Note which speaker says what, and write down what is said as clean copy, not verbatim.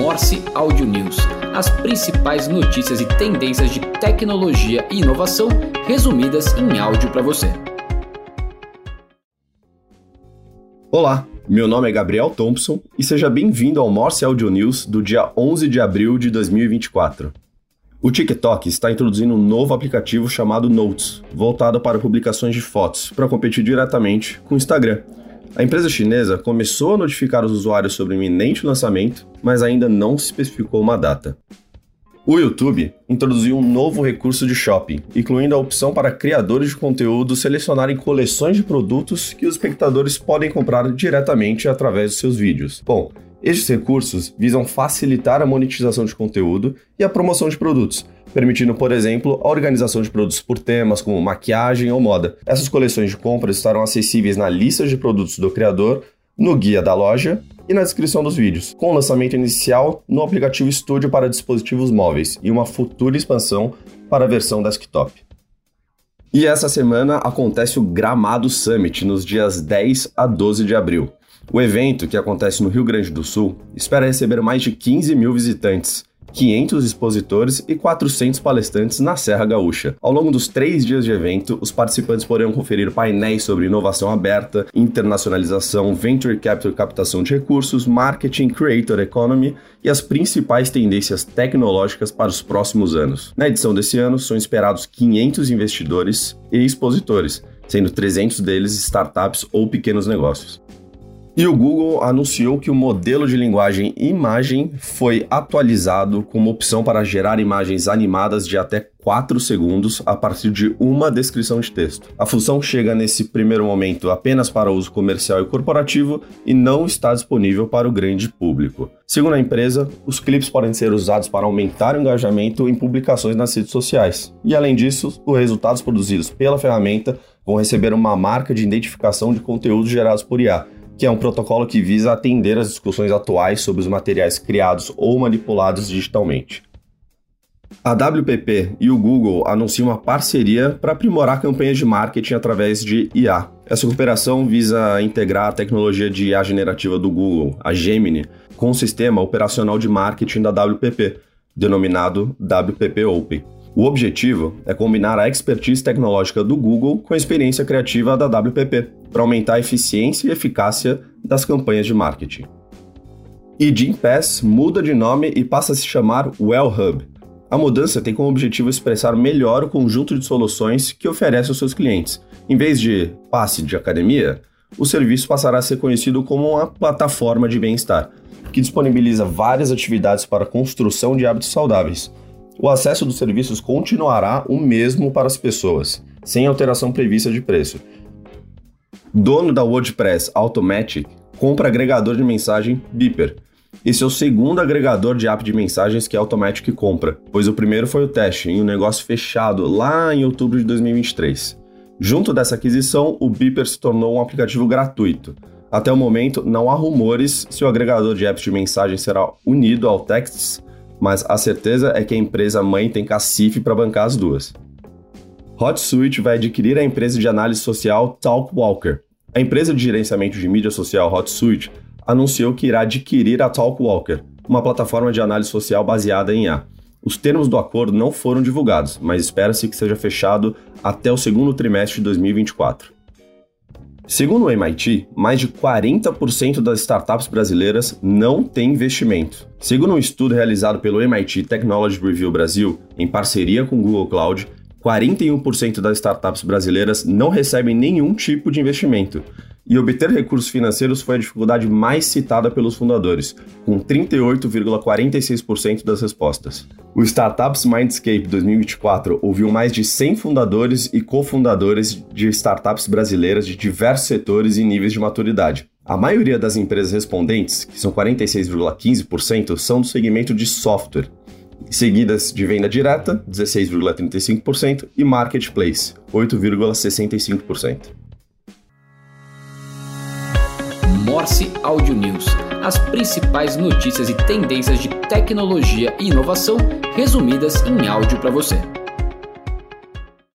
Speaker 1: Morse Audio News, as principais notícias e tendências de tecnologia e inovação resumidas em áudio para você.
Speaker 2: Olá, meu nome é Gabriel Thompson e seja bem-vindo ao Morse Audio News do dia 11 de abril de 2024. O TikTok está introduzindo um novo aplicativo chamado Notes, voltado para publicações de fotos, para competir diretamente com o Instagram. A empresa chinesa começou a notificar os usuários sobre o iminente lançamento, mas ainda não se especificou uma data. O YouTube introduziu um novo recurso de shopping, incluindo a opção para criadores de conteúdo selecionarem coleções de produtos que os espectadores podem comprar diretamente através dos seus vídeos. Bom, estes recursos visam facilitar a monetização de conteúdo e a promoção de produtos, permitindo, por exemplo, a organização de produtos por temas como maquiagem ou moda. Essas coleções de compras estarão acessíveis na lista de produtos do criador, no guia da loja e na descrição dos vídeos, com o lançamento inicial no aplicativo Studio para dispositivos móveis e uma futura expansão para a versão desktop. E essa semana acontece o Gramado Summit nos dias 10 a 12 de abril. O evento, que acontece no Rio Grande do Sul, espera receber mais de 15 mil visitantes, 500 expositores e 400 palestrantes na Serra Gaúcha. Ao longo dos 3 dias de evento, os participantes poderão conferir painéis sobre inovação aberta, internacionalização, venture capital e captação de recursos, marketing, creator economy e as principais tendências tecnológicas para os próximos anos. Na edição desse ano, são esperados 500 investidores e expositores, sendo 300 deles startups ou pequenos negócios. E o Google anunciou que o modelo de linguagem imagem foi atualizado com uma opção para gerar imagens animadas de até 4 segundos a partir de uma descrição de texto. A função chega nesse primeiro momento apenas para uso comercial e corporativo e não está disponível para o grande público. Segundo a empresa, os clipes podem ser usados para aumentar o engajamento em publicações nas redes sociais. E além disso, os resultados produzidos pela ferramenta vão receber uma marca de identificação de conteúdos gerados por IA, que é um protocolo que visa atender às discussões atuais sobre os materiais criados ou manipulados digitalmente. A WPP e o Google anunciam uma parceria para aprimorar campanhas de marketing através de IA. Essa cooperação visa integrar a tecnologia de IA generativa do Google, a Gemini, com o sistema operacional de marketing da WPP, denominado WPP Open. O objetivo é combinar a expertise tecnológica do Google com a experiência criativa da WPP, para aumentar a eficiência e eficácia das campanhas de marketing. E Gympass muda de nome e passa a se chamar WellHub. A mudança tem como objetivo expressar melhor o conjunto de soluções que oferece aos seus clientes. Em vez de passe de academia, o serviço passará a ser conhecido como uma plataforma de bem-estar, que disponibiliza várias atividades para a construção de hábitos saudáveis. O acesso dos serviços continuará o mesmo para as pessoas, sem alteração prevista de preço. Dono da WordPress Automatic compra agregador de mensagem Beeper. Esse é o segundo agregador de app de mensagens que a Automatic compra, pois o primeiro foi o teste em um negócio fechado lá em outubro de 2023. Junto dessa aquisição, o Beeper se tornou um aplicativo gratuito. Até o momento, não há rumores se o agregador de apps de mensagem será unido ao Texts, mas a certeza é que a empresa mãe tem cacife para bancar as duas. HotSuite vai adquirir a empresa de análise social Talkwalker. A empresa de gerenciamento de mídia social HotSuite anunciou que irá adquirir a Talkwalker, uma plataforma de análise social baseada em IA. Os termos do acordo não foram divulgados, mas espera-se que seja fechado até o segundo trimestre de 2024. Segundo o MIT, mais de 40% das startups brasileiras não têm investimento. Segundo um estudo realizado pelo MIT Technology Review Brasil, em parceria com o Google Cloud, 41% das startups brasileiras não recebem nenhum tipo de investimento. E obter recursos financeiros foi a dificuldade mais citada pelos fundadores, com 38,46% das respostas. O Startups Mindscape 2024 ouviu mais de 100 fundadores e cofundadores de startups brasileiras de diversos setores e níveis de maturidade. A maioria das empresas respondentes, que são 46,15%, são do segmento de software, seguidas de venda direta, 16,35%, e marketplace, 8,65%.
Speaker 1: Morse Audio News, as principais notícias e tendências de tecnologia e inovação resumidas em áudio para você.